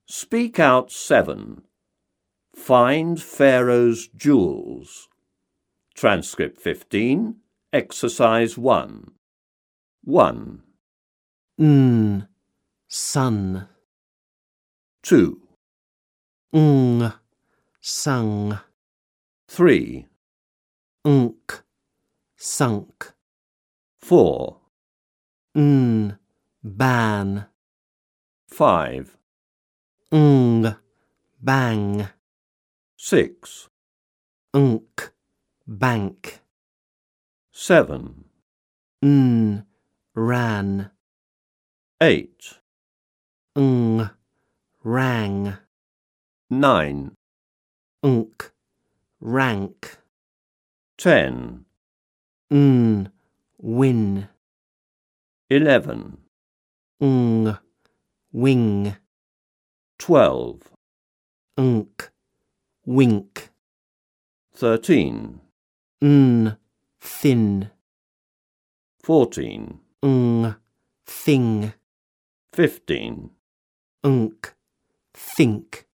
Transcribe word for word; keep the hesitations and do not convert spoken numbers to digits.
Speak out seven. Find Pharaoh's jewels. Transcript fifteen, Exercise one. one. N, sun. two. Ng, sung. three. Unk, sunk. four. N, ban. five. Ng, bang. six. Unk, bank. seven. N, ran. eight. Ng, rang. nine. Unk, rank. ten. N, win. eleven. Ng, wing. twelve. Unk, wink. thirteen. N, thin. fourteen. Ng, thing. fifteen. Unk, think.